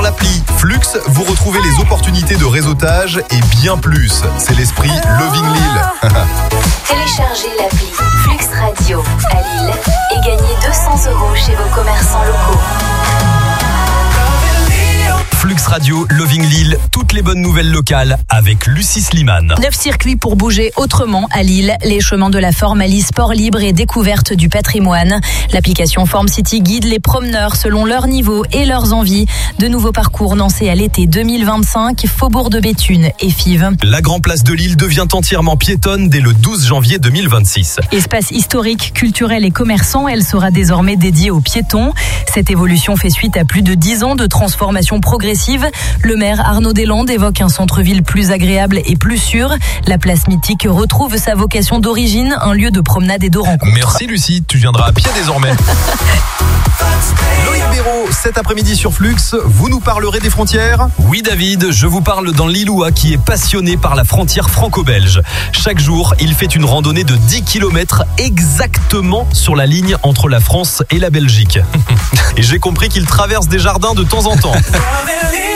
l'appli Flux, vous retrouvez les opportunités de réseautage et bien plus. C'est l'esprit Loving Lille. Téléchargez l'appli Flux Radio à Lille et gagnez 200 € chez vos commerçants locaux. Flux Radio, Loving Lille, toutes les bonnes nouvelles locales avec Lucie Slimane. 9 circuits pour bouger autrement à Lille. Les chemins de la Formalie, sport libre et découverte du patrimoine. L'application Form City guide les promeneurs selon leur niveau et leurs envies. De nouveaux parcours lancés à l'été 2025, Faubourg de Béthune et Fives. La Grand Place de Lille devient entièrement piétonne dès le 12 janvier 2026. Espace historique, culturel et commerçant, elle sera désormais dédiée aux piétons. Cette évolution fait suite à plus de 10 ans de transformation progressive. Le maire Arnaud Deslandes évoque un centre-ville plus agréable et plus sûr. La place mythique retrouve sa vocation d'origine, un lieu de promenade et de rencontre. Merci Lucie, tu viendras à pied désormais. Loïc Béraud, cet après-midi sur Flux, vous nous parlerez des frontières ? Oui David, je vous parle d'un Lillois qui est passionné par la frontière franco-belge. Chaque jour, il fait une randonnée de 10 km exactement sur la ligne entre la France et la Belgique. Et j'ai compris qu'il traverse des jardins de temps en temps.